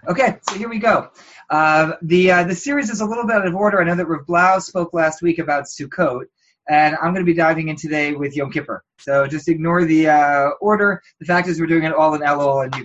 Okay, so here we go. The series is a little bit out of order. I know that Rav Blau spoke last week about Sukkot, and I'm going to be diving in today with Yom Kippur. So just ignore the order. The fact is we're doing it all in Elul, and you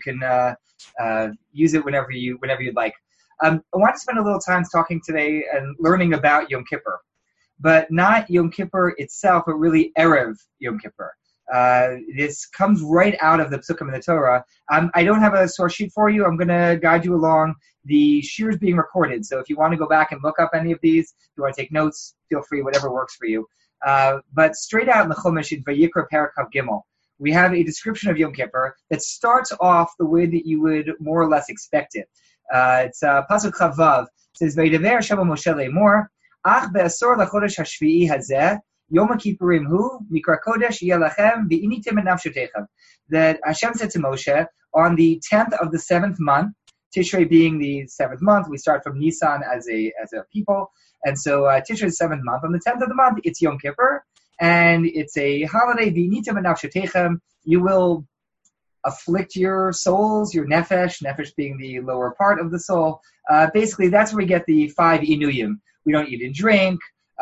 can use it whenever you'd like. I want to spend a little time talking today and learning about Yom Kippur, but not Yom Kippur itself, but really Erev Yom Kippur. This comes right out of the Psukim in the Torah. I don't have a source sheet for you. I'm going to guide you along. The shir is being recorded, so if you want to go back and look up any of these, if you want to take notes, feel free, whatever works for you. But straight out in the Chumash, in Vayikra Perek Chav Gimel, we have a description of Yom Kippur that starts off the way that you would more or less expect it. It's Pasuk Chavav. It says, Vaydaber Hashem Moshe Le'emor, Ach be'asor lachodesh hashvi'i hazeh, Yom Kippurim hu, Mikra Kodesh yelachem, v'initim et nafshotechem. That Hashem said to Moshe, on the 10th of the 7th month, Tishrei being the 7th month, we start from Nisan as a people, and so Tishrei is the 7th month. On the 10th of the month, it's Yom Kippur, and it's a holiday, v'initim et nafshotechem. You will afflict your souls, your nefesh being the lower part of the soul. Basically, that's where we get the 5 inuyim. We don't eat and drink.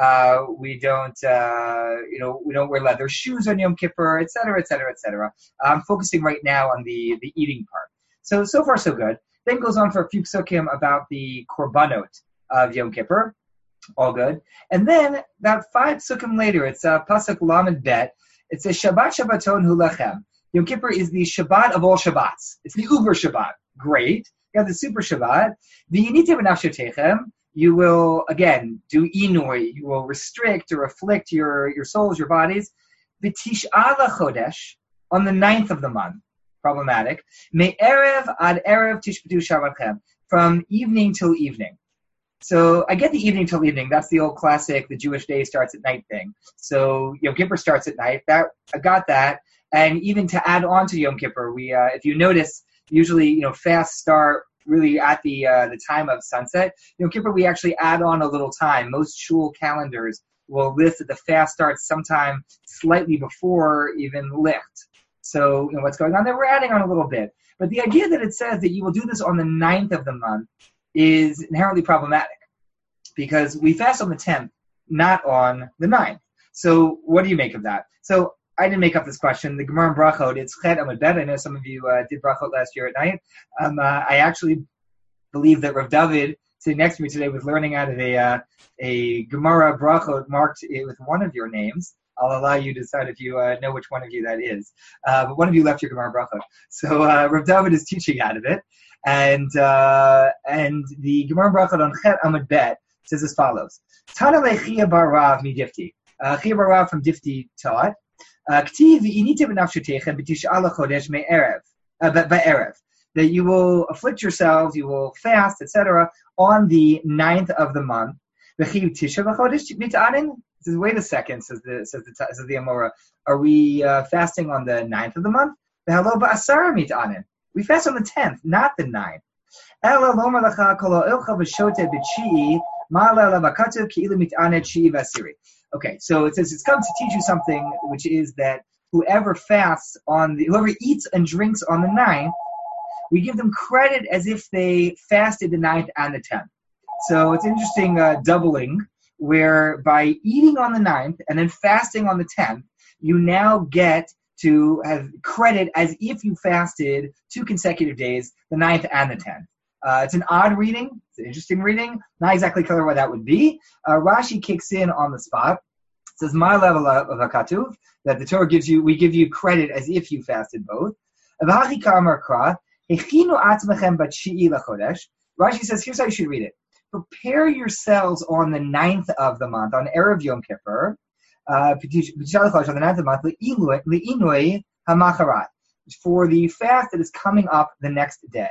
We don't wear leather shoes on Yom Kippur, et cetera, et cetera, et cetera. I'm focusing right now on the eating part. So far, so good. Then goes on for a few psukim about the korbanot of Yom Kippur. All good. And then about 5 psukim later, it's Pasuk Lamed Bet. It says Shabbat Shabbaton Hu Lachem. Yom Kippur is the Shabbat of all Shabbats. It's the Uber Shabbat. Great. You have the Super Shabbat. V'yinitim v'nafshotechem. You will, again, do inui. You will restrict or afflict your souls, your bodies. V'tish'a lachodesh, on the 9th of the month. Problematic. Me'erev ad erev tishbatu shabbatchem. From evening till evening. So I get the evening till evening. That's the old classic, the Jewish day starts at night thing. So Yom Kippur starts at night. I got that. And even to add on to Yom Kippur, we, if you notice, usually, fasts start really at the time of sunset. Yom Kippur, we actually add on a little time. Most shul calendars will list that the fast starts sometime slightly before even licht. So, what's going on there? We're adding on a little bit. But the idea that it says that you will do this on the 9th of the month is inherently problematic because we fast on the 10th, not on the 9th. So what do you make of that? So I didn't make up this question. The Gemara in Brachot, it's Chet Amud Bet. I know some of you did Brachot last year at night. I actually believe that Rav David, sitting next to me today, was learning out of a Gemara Brachot marked with one of your names. I'll allow you to decide if you know which one of you that is. But one of you left your Gemara Brachot. So Rav David is teaching out of it. And the Gemara Brachot on Chet Amud Bet says as follows. Tana le'Chia bar Rav mi Difti. Chia bar Rav from Difti taught, that you will afflict yourselves, you will fast, etc., on the 9th of the month. Says, wait a second, says the Amora. Are we fasting on the 9th of the month? We fast on the 10th, not the 9th. Okay, so it says it's come to teach you something, which is that whoever eats and drinks on the 9th, we give them credit as if they fasted the 9th and the 10th. So it's interesting doubling, where by eating on the 9th and then fasting on the 10th, you now get to have credit as if you fasted 2 consecutive days, the 9th and the 10th. It's an odd reading. It's an interesting reading. Not exactly clear why that would be. Rashi kicks in on the spot. It says, my level of hakatuv, that the Torah we give you credit as if you fasted both. Rashi says, here's how you should read it. Prepare yourselves on the 9th of the month, on Erev Yom Kippur, on the 9th of the month, le'inui hamacharat, for the fast that is coming up the next day.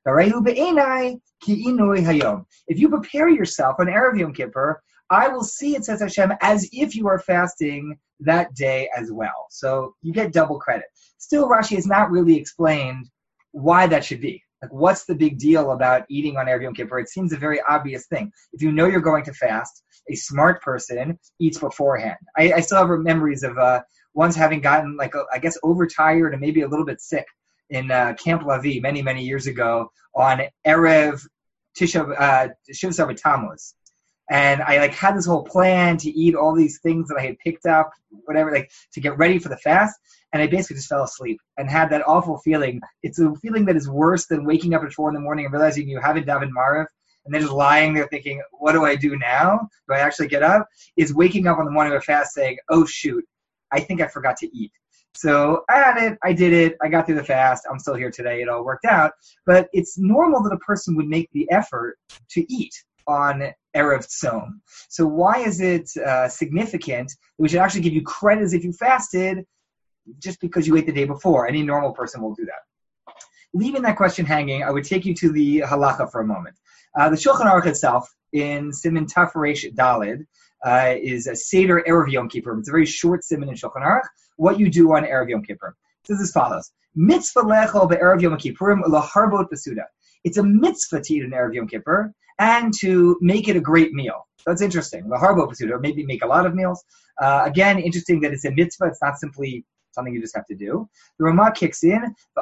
If you prepare yourself on Erev Yom Kippur, I will see, it says Hashem, as if you are fasting that day as well. So you get double credit. Still, Rashi has not really explained why that should be. Like, what's the big deal about eating on Erev Yom Kippur? It seems a very obvious thing. If you know you're going to fast, a smart person eats beforehand. I still have memories of once having gotten, overtired and maybe a little bit sick. in Camp Lavi many, many years ago on Erev Shiv Sar Tammuz. And I had this whole plan to eat all these things that I had picked up, whatever, to get ready for the fast. And I basically just fell asleep and had that awful feeling. It's a feeling that is worse than waking up at 4 a.m. and realizing you haven't davened Maariv and then just lying there thinking, what do I do now? Do I actually get up? Is waking up on the morning of a fast saying, oh shoot, I think I forgot to eat. So I had it, I did it, I got through the fast, I'm still here today, it all worked out. But it's normal that a person would make the effort to eat on Erev Tzom. So why is it significant that we should actually give you credit as if you fasted just because you ate the day before? Any normal person will do that. Leaving that question hanging, I would take you to the halacha for a moment. The Shulchan Aruch itself, in Siman Taf Reish Daled, is a Seder Erev Yom Kippur. It's a very short Siman in Shulchan Aruch. What you do on Erev Yom Kippur. It says as follows. Mitzvah lechol be'erev Yom Kippurim laharbot b'suda. It's a mitzvah to eat an Erev Yom Kippur and to make it a great meal. That's interesting. Laharbot b'suda, or maybe make a lot of meals. Again, interesting that it's a mitzvah. It's not simply something you just have to do. The Ramah kicks in.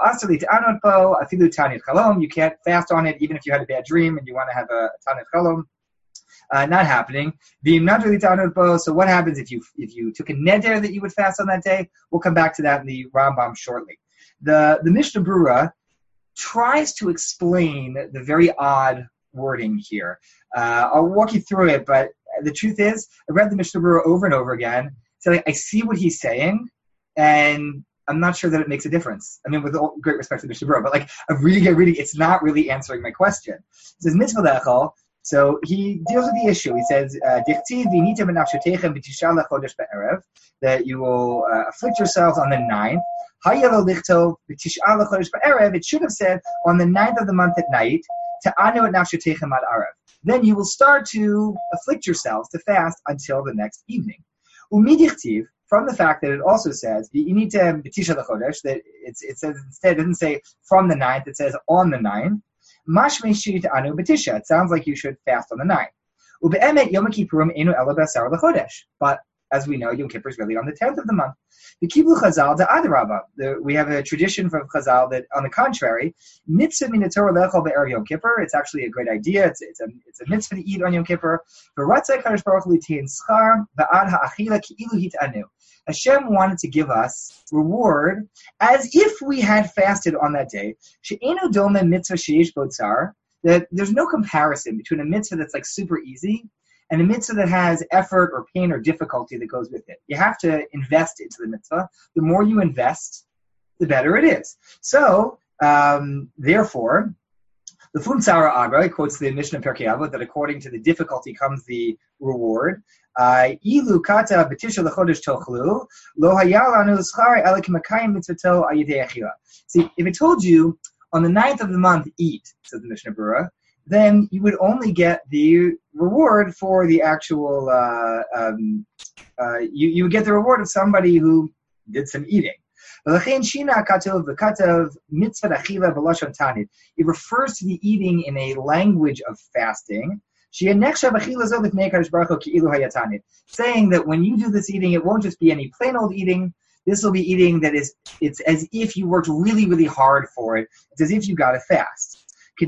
You can't fast on it even if you had a bad dream and you want to have a tanit chalom. Not happening. So what happens if you took a neder that you would fast on that day? We'll come back to that in the Rambam shortly. The Mishnah Berurah tries to explain the very odd wording here. I'll walk you through it, but the truth is, I read the Mishnah Berurah over and over again. So I see what he's saying, and I'm not sure that it makes a difference. I mean, with all great respect to Mishnah Berurah, but I really get reading, it's not really answering my question. It says mitzvah lechol. So he deals with the issue. He says, that you will afflict yourselves on the 9th. It should have said on the 9th of the month at night. Then you will start to afflict yourselves to fast until the next evening. From the fact that it also says that it says instead, it doesn't say from the 9th, it says on the 9th. It sounds like you should fast on the 9th. But as we know, Yom Kippur is really on the 10th of the month. We have a tradition from Chazal that, on the contrary, it's actually a great idea. It's a mitzvah to eat on Yom Kippur. Hashem wanted to give us reward as if we had fasted on that day. That there's no comparison between a mitzvah that's super easy and a mitzvah that has effort or pain or difficulty that goes with it. You have to invest into the mitzvah. The more you invest, the better it is. So, therefore, the Fumtzara Agra quotes the Mishnah Perkei Avot that according to the difficulty comes the reward. Ilu kata b'tisha l'chodesh tochlu lo hayal anu l'schar ela k'makayim mitzvato ayidei achila. See, if it told you on the 9th of the month eat, says the Mishnah Berurah, then you would only get the reward for the actual. You would get the reward of somebody who did some eating. It refers to the eating in a language of fasting, saying that when you do this eating, it won't just be any plain old eating. This will be eating that it's as if you worked really, really hard for it. It's as if you got a fast. So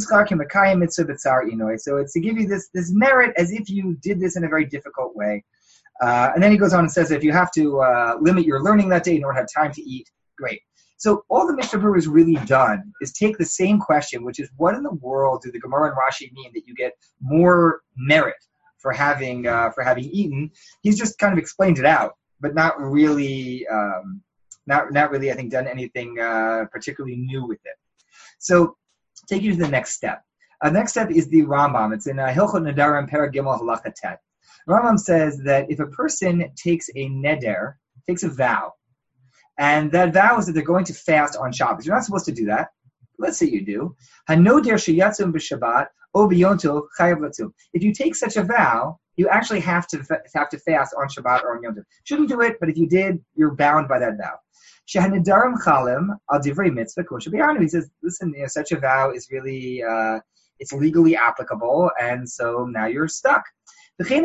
it's to give you this merit as if you did this in a very difficult way. And then he goes on and says that if you have to limit your learning that day in order to have time to eat, great. So all the Mishnah Berurah has really done is take the same question, which is what in the world do the Gemara and Rashi mean that you get more merit for having eaten? He's just kind of explained it out, but not really, not really, I think, done anything particularly new with it. So take you to the next step. The next step is the Rambam. It's in Hilchot Nedarim Perek Gimel Halacha Tet. Rambam says that if a person takes a neder, takes a vow, and that vow is that they're going to fast on Shabbos. You're not supposed to do that. Let's say you do. Hanoder sheyatzum b'Shabbat o b'Yom chayav latzum. If you take such a vow, you actually have to fast on Shabbat or on Yom Tov. Shouldn't do it, but if you did, you're bound by that vow. Shehanidarim chalim al divrei mitzvah kol shebiyanu. He says, listen, such a vow is really it's legally applicable, and so now you're stuck. So too,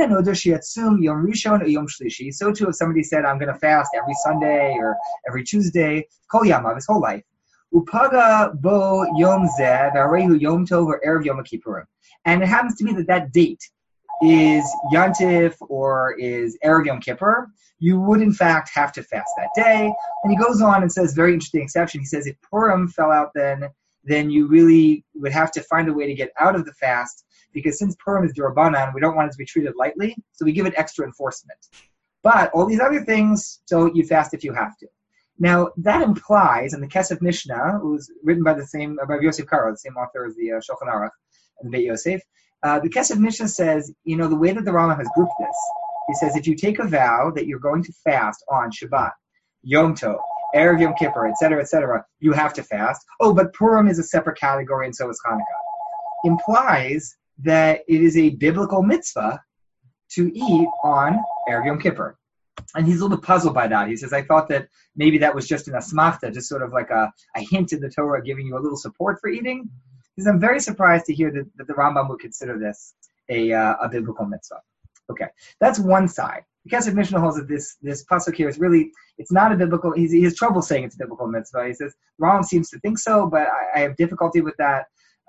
if somebody said, I'm going to fast every Sunday or every Tuesday, kol yamav, his whole life, Upaga bo yom zeh v'arehu yom tov or erev Yom Kippurim. And it happens to be that date is Yantif or is Erev Yom Kippur. You would, in fact, have to fast that day. And he goes on and says, very interesting exception. He says, if Purim fell out then you really would have to find a way to get out of the fast, because since Purim is D'Rabbanan, we don't want it to be treated lightly, so we give it extra enforcement. But all these other things, so you fast if you have to. Now, that implies, in the Kesef Mishnah, it was written by by Yosef Karo, the same author as the Shulchan Aruch and the Beit Yosef, the Kesef Mishnah says, the way that the Rambam has grouped this, he says, if you take a vow that you're going to fast on Shabbat, Yom Tov, Erev Yom Kippur, etc., you have to fast. Oh, but Purim is a separate category, and so is Hanukkah. Implies that it is a biblical mitzvah to eat on Erev Yom Kippur. And he's a little bit puzzled by that. He says, I thought that maybe that was just an asmachta, just sort of like a hint in the Torah giving you a little support for eating. He says, I'm very surprised to hear that the Rambam would consider this a biblical mitzvah. Okay, that's one side. The Kesef Mishnah holds that this pasuk here is really, it's not a biblical, he has trouble saying it's a biblical mitzvah. He says, the Rambam seems to think so, but I have difficulty with that.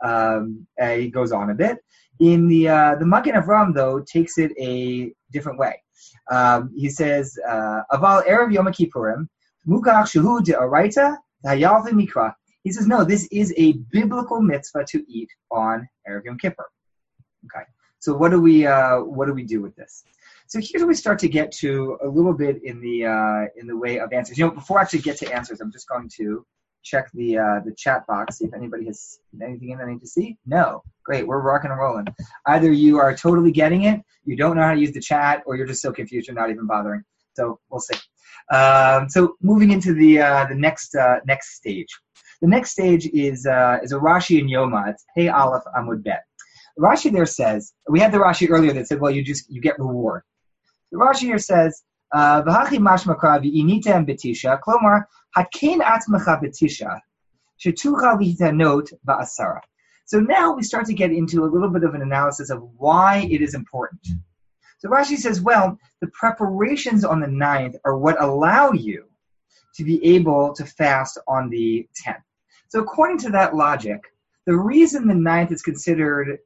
He goes on a bit. In the Magen Avraham, though, takes it a different way. He says, Aval Erev Yom Kippurim, Mukach Shehu De'oraita, Hayal Mikra. He says, no, this is a biblical mitzvah to eat on Erev Yom Kippur. Okay, so what do we do with this? So here's where we start to get to a little bit in the way of answers. Before I actually get to answers, I'm just going to check the chat box, see if anybody has anything in that I need to see. No, great, we're rocking and rolling. Either you are totally getting it, you don't know how to use the chat, or you're just so confused you're not even bothering. So we'll see. So moving into the next stage. The next stage is a Rashi in Yoma. It's Hey Aleph Amud Bet. Rashi there says, we had the Rashi earlier that said, well, you get reward. The Rashi here says, V'hachi mashma kra v'initem betisha, klomar, hakein atzmecha betisha, shetucha v'hitanot ba'asara. So now we start to get into a little bit of an analysis of why it is important. So Rashi says, well, the preparations on the 9th are what allow you to be able to fast on the 10th. So according to that logic, the reason the 9th is considered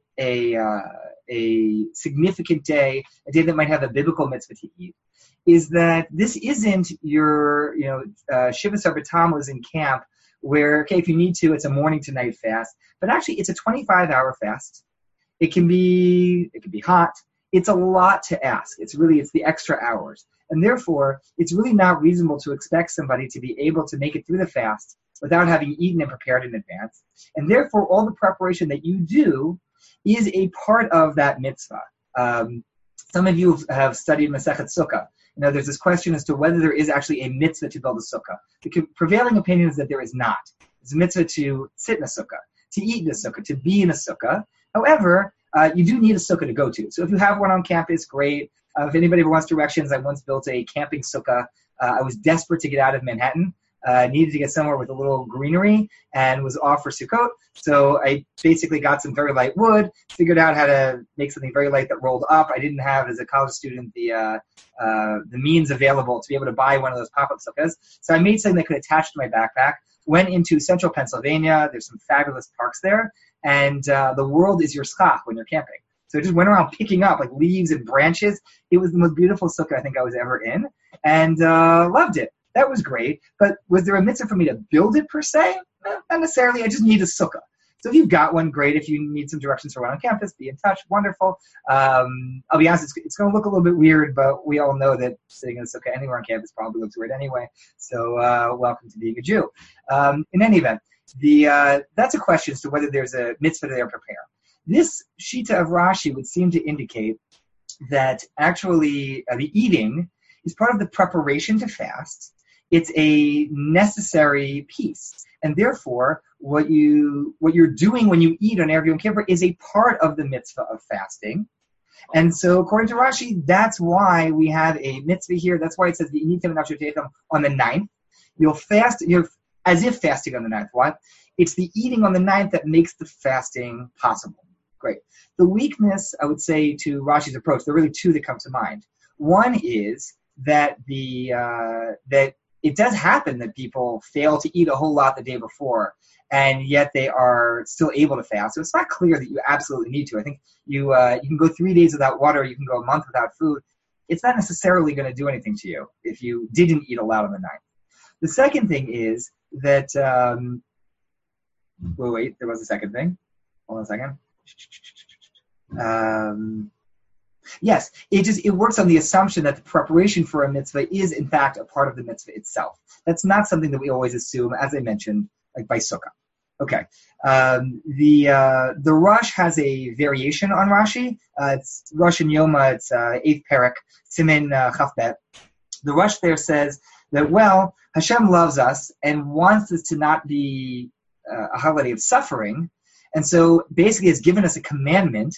a significant day, a day that might have a biblical mitzvah to eat, is that this isn't your, Shiva Sarbatam was in camp where, okay, if you need to, it's a morning to night fast, but actually it's a 25-hour fast. It can be hot. It's a lot to ask. It's the extra hours. And therefore, it's really not reasonable to expect somebody to be able to make it through the fast without having eaten and prepared in advance. And therefore, all the preparation that you do is a part of that mitzvah. Some of you have studied Masechet Sukkah. There's this question as to whether there is actually a mitzvah to build a sukkah. The prevailing opinion is that there is not. It's a mitzvah to sit in a sukkah, to eat in a sukkah, to be in a sukkah. However, you do need a sukkah to go to. So if you have one on campus, great. If anybody ever wants directions, I once built a camping sukkah. I was desperate to get out of Manhattan. Needed to get somewhere with a little greenery and was off for Sukkot. So I basically got some very light wood, figured out how to make something very light that rolled up. I didn't have, as a college student, the means available to be able to buy one of those pop-up sukkahs. So I made something that could attach to my backpack, went into central Pennsylvania. There's some fabulous parks there. And the world is your schach when you're camping. So I just went around picking up like leaves and branches. It was the most beautiful sukkah I think I was ever in, and loved it. That was great. But was there a mitzvah for me to build it per se? Not necessarily. I just need a sukkah. So if you've got one, great. If you need some directions for one on campus, be in touch. Wonderful. I'll be honest, it's going to look a little bit weird, but we all know that sitting in a sukkah anywhere on campus probably looks weird anyway. So welcome to being a Jew. In any event, that's a question as to whether there's a mitzvah to prepare. This Shita of Rashi would seem to indicate that actually the eating is part of the preparation to fast. It's a necessary piece. And therefore, what you're doing when you eat on Erev Yom Kippur is a part of the mitzvah of fasting. And so according to Rashi, that's why we have a mitzvah here. That's why it says on the 9th. You'll fast, you're as if fasting on the 9th. What? It's the eating on the 9th that makes the fasting possible. Great. The weakness, I would say, to Rashi's approach, there are really two that come to mind. One is that it does happen that people fail to eat a whole lot the day before, and yet they are still able to fast. So it's not clear that you absolutely need to. I think you can go 3 days without water, you can go a month without food. It's not necessarily going to do anything to you if you didn't eat a lot on the night. The second thing is that, wait, there was a second thing. Hold on a second. Yes, it works on the assumption that the preparation for a mitzvah is in fact a part of the mitzvah itself. That's not something that we always assume, as I mentioned, like by sukkah. Okay, the Rosh has a variation on Rashi. It's Rosh and Yoma. It's 8th parak, Simin Chafbet. The Rosh there says that, well, Hashem loves us and wants this to not be a holiday of suffering, and so basically has given us a commandment,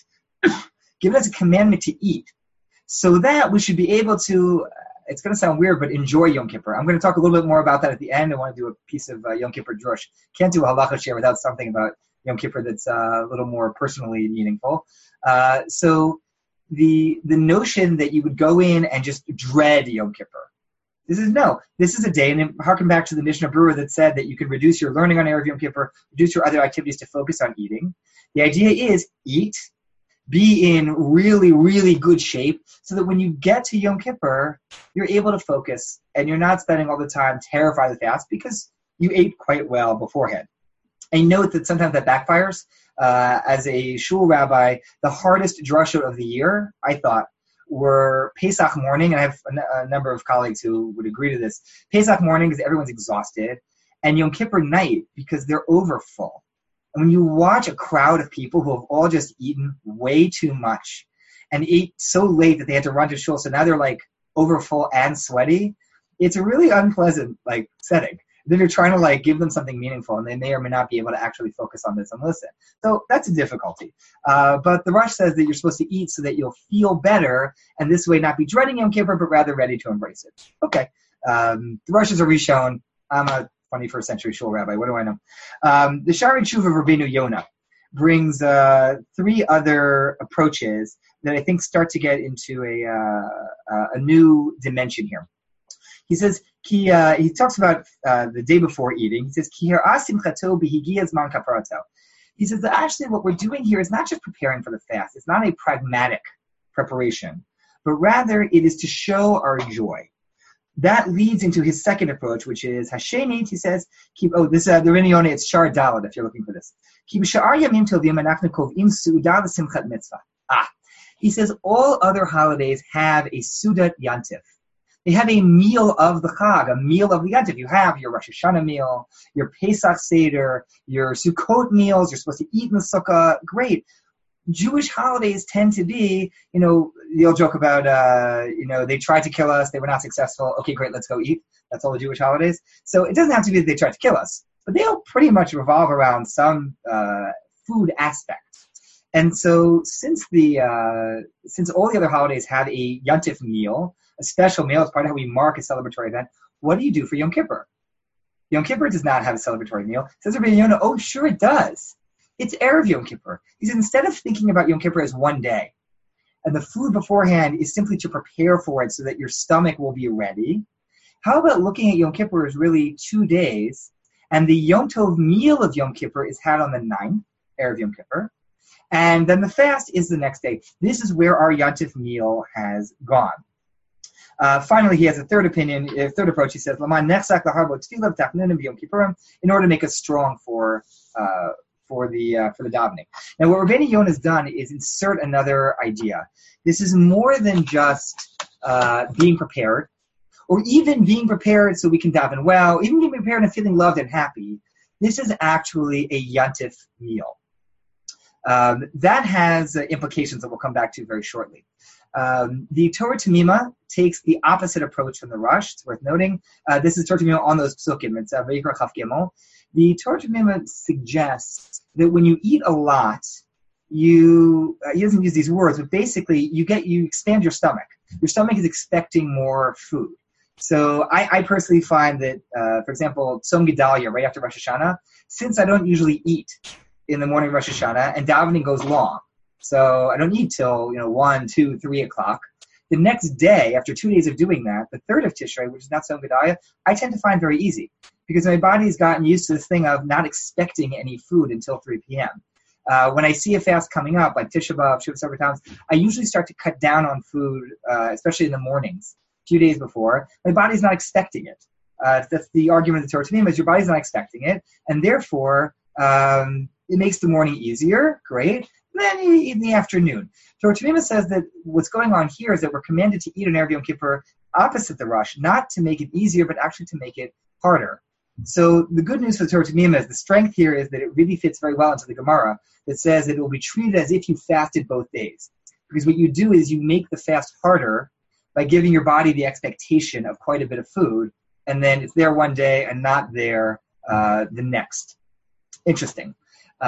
to eat, so that we should be able to, it's going to sound weird, but enjoy Yom Kippur. I'm going to talk a little bit more about that at the end. I want to do a piece of Yom Kippur drush. Can't do a halacha share without something about Yom Kippur that's a little more personally meaningful. So the notion that you would go in and just dread Yom Kippur, this is a day, and harken back to the Mishnah Berurah that said that you can reduce your learning on Erev Yom Kippur, reduce your other activities to focus on eating. The idea is eat, be in really, really good shape, so that when you get to Yom Kippur, you're able to focus, and you're not spending all the time terrified of the fast because you ate quite well beforehand. And note that sometimes that backfires. As a shul rabbi, the hardest drushot of the year, I thought, were Pesach morning, and I have a number of colleagues who would agree to this. Pesach morning because everyone's exhausted, and Yom Kippur night because they're overfull. And when you watch a crowd of people who have all just eaten way too much and ate so late that they had to run to shul, so now they're like overfull and sweaty, it's a really unpleasant setting. Then you're trying to give them something meaningful, and they may or may not be able to actually focus on this and listen. So that's a difficulty. But the Rosh says that you're supposed to eat so that you'll feel better, and this way not be dreading Yom Kippur, but rather ready to embrace it. Okay. The Rosh is a Rishon. I'm a 21st century shul rabbi. What do I know? The Shari Tshuva of Rabbeinu Yonah brings 3 other approaches that I think start to get into a new dimension here. He says, he talks about the day before eating. He says, he says that actually what we're doing here is not just preparing for the fast. It's not a pragmatic preparation, but rather it is to show our joy. That leads into his second approach, which is Hashemit. He says, the Rebbeinu Yonah, it's Shar Daled, if you're looking for this. He says all other holidays have a Sudat Yantif. They have a meal of the Chag, a meal of the Yantif. You have your Rosh Hashanah meal, your Pesach Seder, your Sukkot meals. You're supposed to eat in the Sukkah. Great. Jewish holidays tend to be, the old joke about, they tried to kill us, they were not successful. Okay, great, let's go eat. That's all the Jewish holidays. So it doesn't have to be that they tried to kill us, but they all pretty much revolve around some food aspect. And so since all the other holidays have a Yantif meal, a special meal, it's part of how we mark a celebratory event, what do you do for Yom Kippur? Yom Kippur does not have a celebratory meal. Says Rabbi Yonah, oh, sure it does. It's Erev Yom Kippur. He said, instead of thinking about Yom Kippur as one day, and the food beforehand is simply to prepare for it so that your stomach will be ready, how about looking at Yom Kippur as really 2 days, and the Yom Tov meal of Yom Kippur is had on the 9th, Erev Yom Kippur, and then the fast is the next day. This is where our Yantif meal has gone. Finally, he has a third approach. He says, in order to make us strong for the davening. Now, what Rabbeinu Yonah has done is insert another idea. This is more than just being prepared, or even being prepared so we can daven well, even being prepared and feeling loved and happy. This is actually a Yantif meal. That has implications that we'll come back to very shortly. The Torah Tamima takes the opposite approach from the Rosh. It's worth noting. This is Torah Tamima on those psukim. It's Vayikra Chaf Gimel. The Torah Tamima suggests that when you eat a lot, he doesn't use these words, but basically you expand your stomach. Your stomach is expecting more food. So I personally find that, for example, Tzom Gedalia, right after Rosh Hashanah, since I don't usually eat in the morning of Rosh Hashanah, and davening goes long, so I don't eat till 1, 2, 3 o'clock, The next day, after 2 days of doing that, the third of Tishrei, which is not so Gedaya, I tend to find very easy because my body's gotten used to this thing of not expecting any food until 3 p.m. When I see a fast coming up, like Tisha B'Av, Shiva Sefer Times, I usually start to cut down on food, especially in the mornings, a few days before. My body's not expecting it. That's the argument of the Torah Tanima, is your body's not expecting it, and therefore it makes the morning easier, great, and then you eat in the afternoon. Torah Tanima says that what's going on here is that we're commanded to eat on Erev Yom Kippur opposite the Rosh, not to make it easier, but actually to make it harder. So the good news for the Torah Tanima is the strength here is that it really fits very well into the Gemara that says that it will be treated as if you fasted both days. Because what you do is you make the fast harder by giving your body the expectation of quite a bit of food, and then it's there one day and not there the next. Interesting. We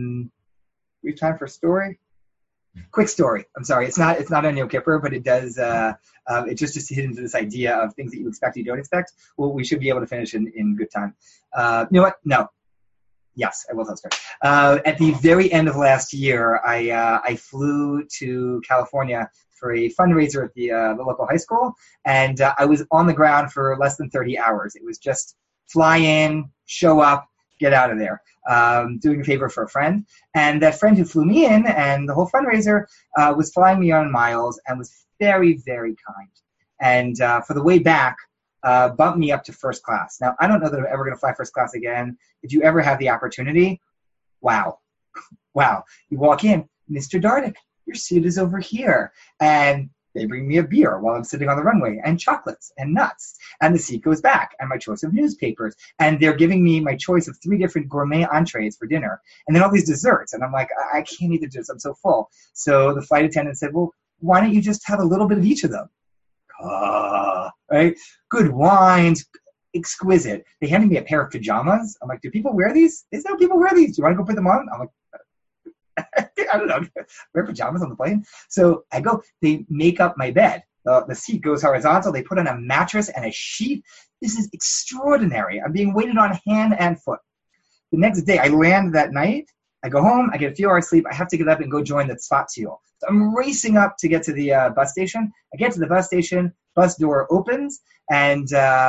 have time for a story? Quick story. I'm sorry. It's not on Yom Kippur, but it does. It just hit into this idea of things that you expect, you don't expect. Well, we should be able to finish in good time. You know what? No. Yes, I will tell a story. At the very end of last year, I flew to California for a fundraiser at the local high school, and I was on the ground for less than 30 hours. It was just fly in, show up, get out of there. Doing a favor for a friend. And that friend who flew me in and the whole fundraiser was flying me on miles and was very, very kind. And for the way back, bumped me up to first class. Now, I don't know that I'm ever going to fly first class again. If you ever have the opportunity, wow. Wow. You walk in, Mr. Dardick, your seat is over here. And they bring me a beer while I'm sitting on the runway, and chocolates and nuts. And the seat goes back, and my choice of newspapers. And they're giving me my choice of 3 different gourmet entrees for dinner. And then all these desserts. And I'm like, I can't eat the desserts. I'm so full. So the flight attendant said, well, why don't you just have a little bit of each of them? Right? Good wines. Exquisite. They handed me a pair of pajamas. I'm like, do people wear these? They said, people wear these. Do you want to go put them on? I'm like, I don't know, wear pajamas on the plane. So I go, they make up my bed. The seat goes horizontal. They put on a mattress and a sheet. This is extraordinary. I'm being waited on hand and foot. The next day, I land that night. I go home. I get a few hours sleep. I have to get up and go join the Tzfat Tziyul. So I'm racing up to get to the bus station. I get to the bus station. Bus door opens and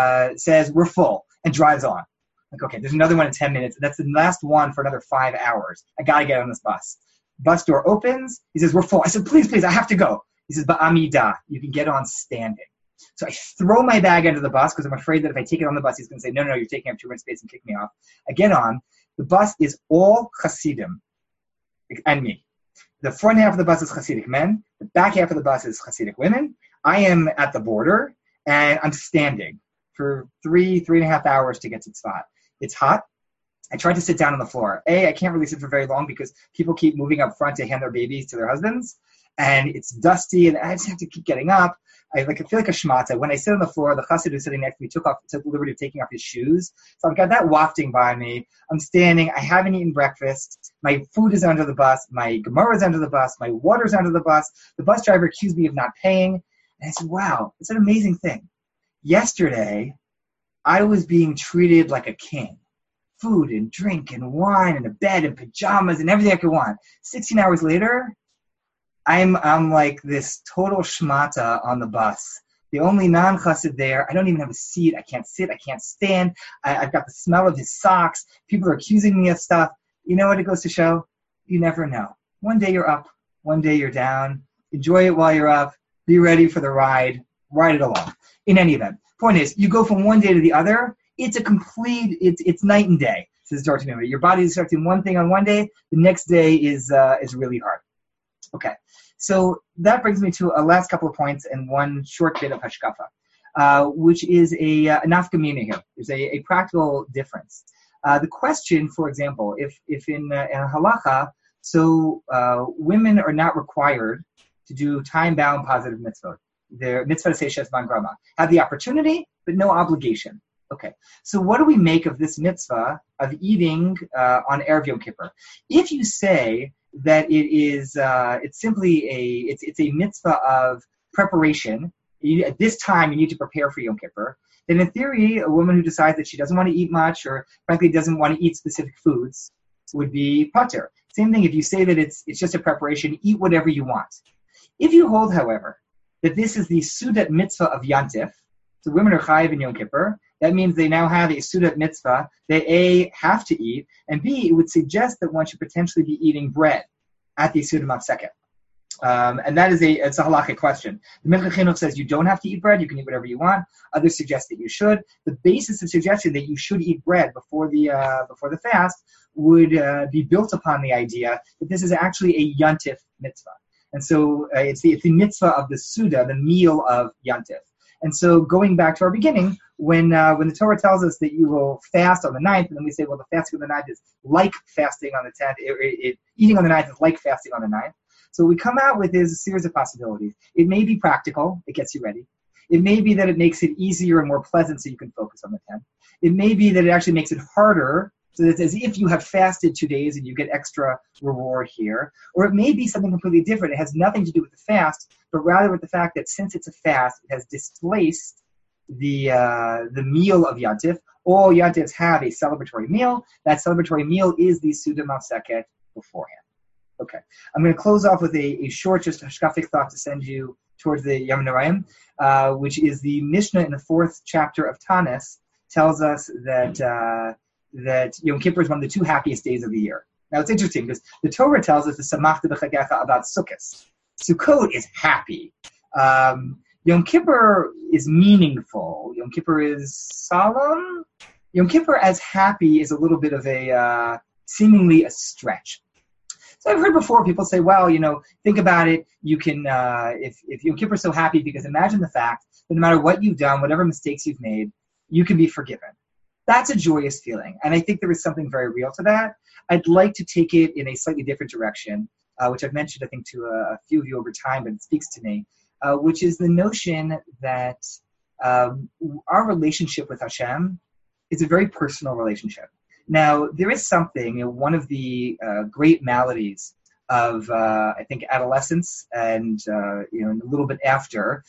says, we're full, and drives on. Like, okay, there's another one in 10 minutes. That's the last one for another 5 hours. I got to get on this bus. Bus door opens. He says, we're full. I said, please, I have to go. He says, ba'amida, you can get on standing. So I throw my bag into the bus because I'm afraid that if I take it on the bus, he's going to say, no, you're taking up too much space and kick me off. I get on. The bus is all Hasidim and me. The front half of the bus is Hasidic men. The back half of the bus is Hasidic women. I am at the border, and I'm standing for 3.5 hours to get to Tzfat. It's hot. I tried to sit down on the floor. I can't really sit for very long because people keep moving up front to hand their babies to their husbands. And it's dusty, and I just have to keep getting up. I feel like a shmata. When I sit on the floor, the chassid who's sitting next to me took the liberty of taking off his shoes. So I've got that wafting by me. I'm standing. I haven't eaten breakfast. My food is under the bus. My Gemara is under the bus. My water's under the bus. The bus driver accused me of not paying. And I said, wow, it's an amazing thing. Yesterday, I was being treated like a king. Food and drink and wine and a bed and pajamas and everything I could want. 16 hours later, I'm like this total shmata on the bus. The only non-chassid there. I don't even have a seat. I can't sit. I can't stand. I've got the smell of his socks. People are accusing me of stuff. You know what it goes to show? You never know. One day you're up. One day you're down. Enjoy it while you're up. Be ready for the ride. Ride it along. In any event, point is, you go from one day to the other. It's a complete, it's night and day, says Torah Tanima. Your body is expecting one thing on one day, the next day is really hard. Okay, so that brings me to a last couple of points and one short bit of hashkafa, which is a nafkamina here. There's a practical difference. The question, for example, if in halacha, so women are not required to do time-bound positive mitzvot. Their mitzvah to say Shesman Grama. Have the opportunity, but no obligation. Okay, so what do we make of this mitzvah of eating on Erev Yom Kippur? If you say that it is, it's simply it's a mitzvah of preparation. At this time, you need to prepare for Yom Kippur. Then, in theory, a woman who decides that she doesn't want to eat much, or frankly doesn't want to eat specific foods, would be pater. Same thing if you say that it's just a preparation. Eat whatever you want. If you hold, however, that this is the Sudat mitzvah of Yantif. So women are chayiv in Yom Kippur. That means they now have a Sudat mitzvah. They A, have to eat, and B, it would suggest that one should potentially be eating bread at the Sudat Mafseket. And that is it's a halachic question. The Mincha Chinuch says you don't have to eat bread, you can eat whatever you want. Others suggest that you should. The basis of suggestion that you should eat bread before the fast would be built upon the idea that this is actually a Yantif mitzvah. And so it's the mitzvah of the Suda, the meal of Yantif. And so going back to our beginning, when the Torah tells us that you will fast on the 9th, and then we say, well, the fasting on the 9th is like fasting on the 10th, eating on the 9th is like fasting on the 9th. So what we come out with is a series of possibilities. It may be practical, it gets you ready. It may be that it makes it easier and more pleasant so you can focus on the 10th. It may be that it actually makes it harder, so that it's as if you have fasted 2 days and you get extra reward here. Or it may be something completely different. It has nothing to do with the fast, but rather with the fact that since it's a fast, it has displaced the meal of Yantif. All Yantifs have a celebratory meal. That celebratory meal is the Suda Mafseket beforehand. Okay, I'm going to close off with a short, just hashkafic thought to send you towards the Yom Noraim, which is the Mishnah in the 4th chapter of Tanis tells us that Yom Kippur is one of the 2 happiest days of the year. Now it's interesting because the Torah tells us the Samachta b'chagecha about Sukkot. Sukkot is happy. Yom Kippur is meaningful. Yom Kippur is solemn. Yom Kippur as happy is a little bit of seemingly a stretch. So I've heard before people say, well, think about it. You can, if Yom Kippur is so happy, because imagine the fact that no matter what you've done, whatever mistakes you've made, you can be forgiven. That's a joyous feeling. And I think there is something very real to that. I'd like to take it in a slightly different direction, which I've mentioned, I think, to a few of you over time, but it speaks to me, which is the notion that our relationship with Hashem is a very personal relationship. Now, there is something, one of the great maladies of, I think, adolescence and, a little bit after,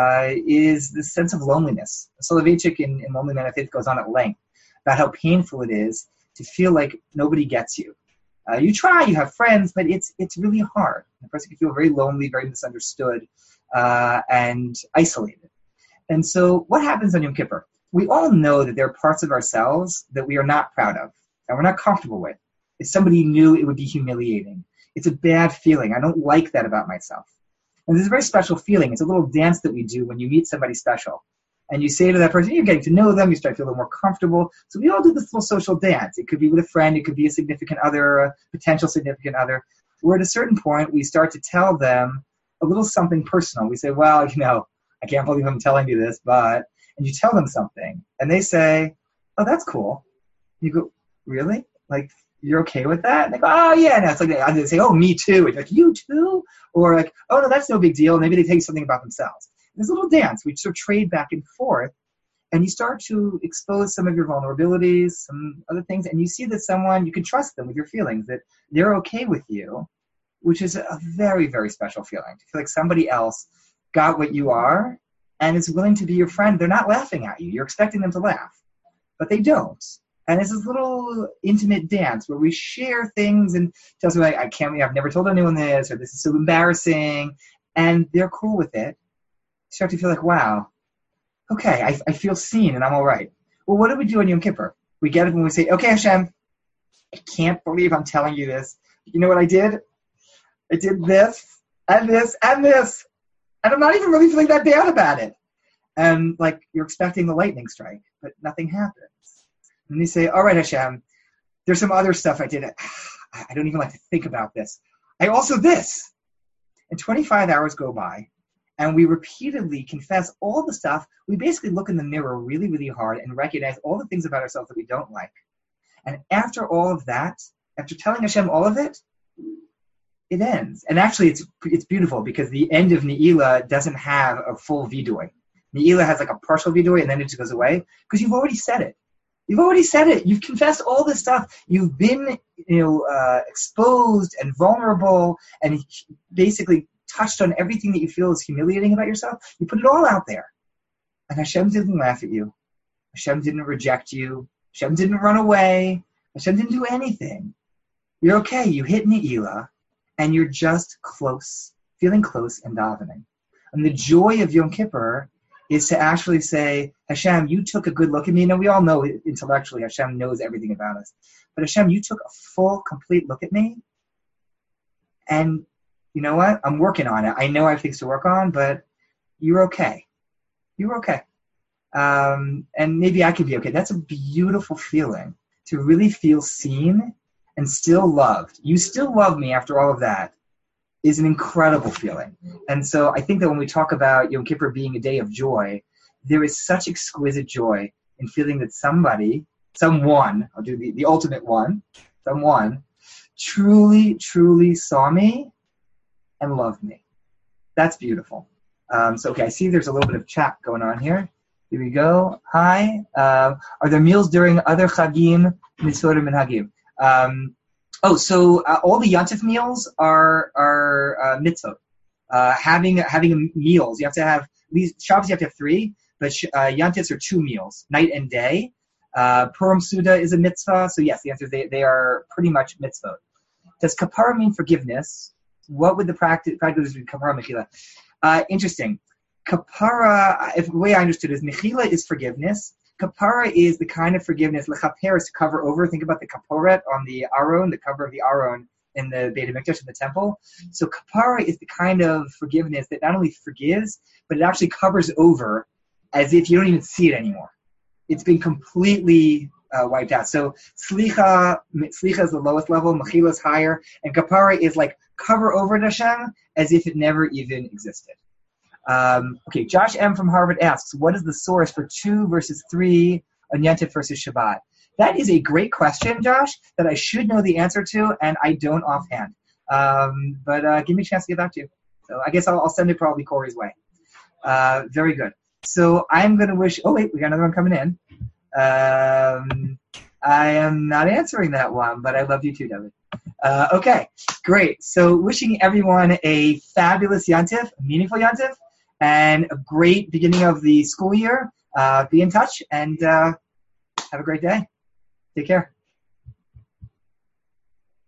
is the sense of loneliness. Soloveitchik in Lonely Man of Faith goes on at length about how painful it is to feel like nobody gets you. You try, you have friends, but it's really hard. The person can feel very lonely, very misunderstood, and isolated. And so what happens on Yom Kippur? We all know that there are parts of ourselves that we are not proud of and we're not comfortable with. If somebody knew, it would be humiliating. It's a bad feeling. I don't like that about myself. And there's a very special feeling. It's a little dance that we do when you meet somebody special. And you say to that person, you're getting to know them, you start to feel a little more comfortable. So we all do this little social dance. It could be with a friend, it could be a significant other, a potential significant other, where at a certain point we start to tell them a little something personal. We say, well, I can't believe I'm telling you this, but, and you tell them something, and they say, oh, that's cool. You go, really? Like, you're okay with that? And they go, oh, yeah. No, it's like they say, oh, me too. And like, you too? Or like, oh, no, that's no big deal. Maybe they tell you something about themselves. There's a little dance. We sort of trade back and forth, and you start to expose some of your vulnerabilities, some other things, and you see that someone, you can trust them with your feelings, that they're okay with you, which is a very, very special feeling. To feel like somebody else got what you are and is willing to be your friend. They're not laughing at you. You're expecting them to laugh, but they don't. And it's this little intimate dance where we share things and tell them, like, I've never told anyone this, or this is so embarrassing, and they're cool with it. You start to feel like, wow, okay, I feel seen and I'm all right. Well, what do we do on Yom Kippur? We get up and we say, okay, Hashem, I can't believe I'm telling you this. You know what I did? I did this and this and this. And I'm not even really feeling that bad about it. And like, you're expecting the lightning strike, but nothing happens. And you say, all right, Hashem, there's some other stuff I did. I don't even like to think about this. I also this. And 25 hours go by, and we repeatedly confess all the stuff. We basically look in the mirror really, really hard and recognize all the things about ourselves that we don't like. And after all of that, after telling Hashem all of it, it ends. And actually, it's beautiful because the end of Ne'ilah doesn't have a full vidoy. Ne'ilah has like a partial vidoy, and then it just goes away because you've already said it. You've already said it. You've confessed all this stuff. You've been, exposed and vulnerable, and basically touched on everything that you feel is humiliating about yourself. You put it all out there, and Hashem didn't laugh at you. Hashem didn't reject you. Hashem didn't run away. Hashem didn't do anything. You're okay. You hit Ne'ilah, and you're just close, feeling close and davening. And the joy of Yom Kippur is to actually say, Hashem, you took a good look at me. Now, we all know intellectually Hashem knows everything about us. But Hashem, you took a full, complete look at me. And you know what? I'm working on it. I know I have things to work on, but you're okay. You're okay. And maybe I could be okay. That's a beautiful feeling, to really feel seen and still loved. You still love me after all of that is an incredible feeling. And so I think that when we talk about Yom Kippur being a day of joy, there is such exquisite joy in feeling that someone, I'll do the ultimate one, someone truly, truly saw me and loved me. That's beautiful. Okay, I see there's a little bit of chat going on here. Here we go. Hi. Are there meals during other Chagim, Mitzvot, and Minhagim? All the Yontif meals are mitzvot. Having meals, you have to have, Shabbos you have to have 3, but Yontifs are 2 meals, night and day. Purim Suda is a mitzvah, so yes, the answer is they are pretty much mitzvot. Does kapara mean forgiveness? What would the practice be kapara mechila? Interesting. Kapara, if the way I understood it, is mechila is forgiveness. Kapara is the kind of forgiveness, lechaper is to cover over. Think about the kaporet on the aron, the cover of the aron in the Beit HaMikdash in the temple. So kapara is the kind of forgiveness that not only forgives, but it actually covers over as if you don't even see it anymore. It's been completely wiped out. So slicha is the lowest level, mechila is higher, and kapara is like cover over Hashem as if it never even existed. Okay, Josh M. from Harvard asks, what is the source for 2 versus 3 on Yontif versus Shabbat? That is a great question, Josh, that I should know the answer to, and I don't offhand. But give me a chance to get back to you. So I guess I'll send it probably Corey's way. Very good. So I'm going to wish, oh wait, we got another one coming in. I am not answering that one, but I love you too, David. Okay, great. So wishing everyone a fabulous Yontif, a meaningful Yontif, and a great beginning of the school year. Be in touch and have a great day. Take care.